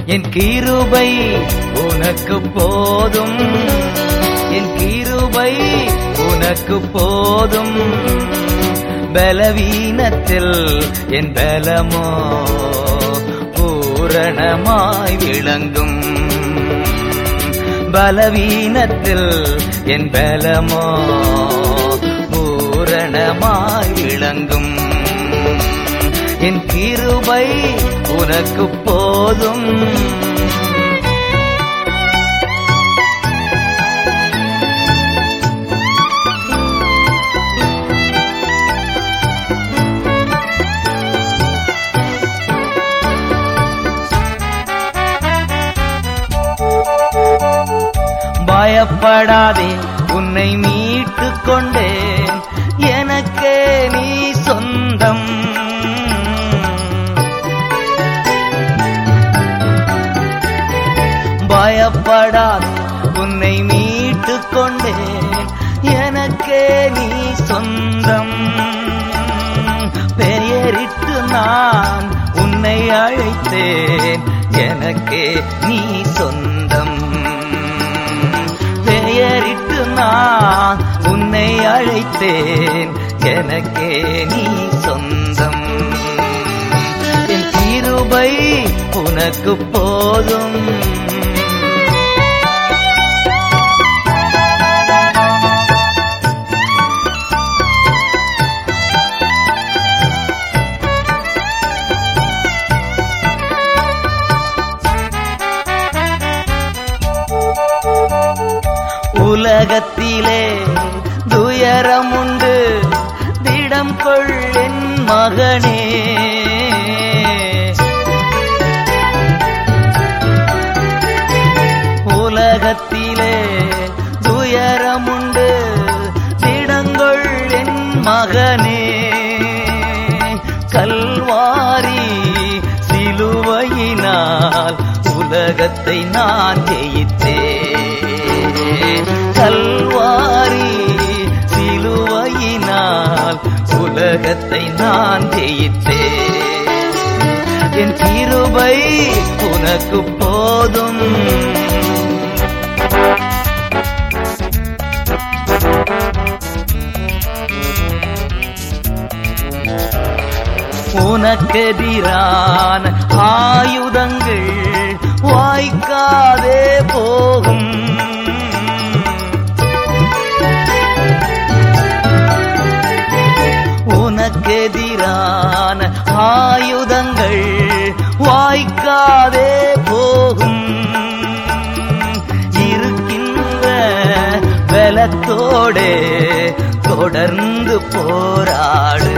என் கிருபை உனக்கு போதும், என் கிருபை உனக்கு போதும். பலவீனத்தில் என் பலமோ பூரணமாய் விளங்கும். பலவீனத்தில் என் பலமோ பூரணமாய் விளங்கும். என் கிருபை உனக்கு போதும். பயப்படாதே, உன்னை மீட்டுக் கொண்டேன், எனக்கே நீ சொந்தம். பயப்படாதே, உன்னை மீட்டுக் கொண்டேன், எனக்கே நீ சொந்தம். பெயரிட்டு நான் உன்னை அழைத்தேன், எனக்கே நீ சொந்தம். பெயரிட்டு நான் உன்னை அழைத்தேன், எனக்கே நீ சொந்தம். என் கிருபை உனக்கு போதும். உலகத்திலே துயரம் உண்டு, திடம் கொள் என் மகனே. உலகத்திலே துயரம் உண்டு, திடங்கொள் என் மகனே. கல்வாரி சிலுவையினால் உலகத்தை நான் ஜெயித்தேன். கல்வாரி சிலுவையினால் உலகத்தை நான் ஜெயித்தேன். என் கிருபை உனக்கு போதும். உனக்கெதிரான ஆயுதங்கள் வாய்க்காதே போகும். உனக்கெதிரான ஆயுதங்கள் வாய்க்காதே போகும். இருக்கின்ற பலத்தோடே தொடர்ந்து போராடு.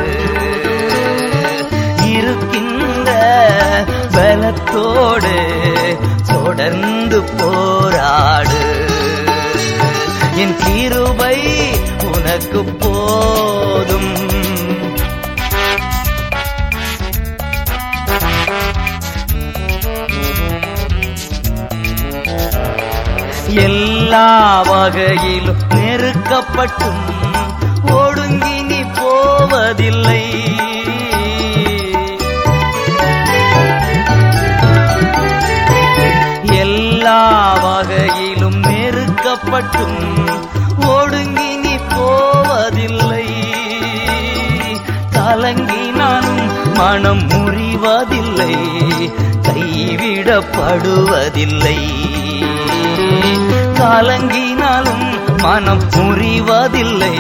இருக்கின்ற பலத்தோடு தொடர்ந்து போராடு. என் கிருபை உனக்கு போதும். எல்லா வகையிலும் நெருக்கப்பட்டும் ஒடுங்கி நீ போவதில்லை. எல்லா வகையிலும் நெருக்கப்பட்டும் ஒடுங்கி நீ போவதில்லை. கலங்கினாலும் மனம் முறிவதில்லை, கைவிடப்படுவதில்லை. கலங்கினாலும் மனம் முறிவதில்லை,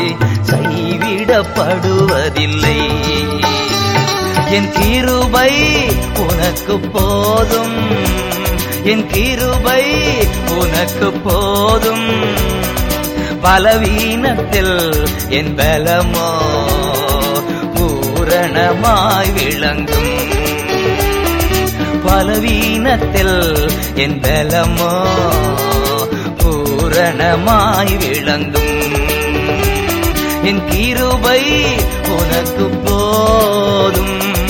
கைவிடப்படுவதில்லை. என் கிருபை உனக்கு போதும். என் கிருபை உனக்கு போதும். பலவீனத்தில் என் பலமோ பூரணமாய் விளங்கும். பலவீனத்தில் என் பலமோ பூரணமாய் விளங்கும். என் கிருபை உனக்கு போதும்.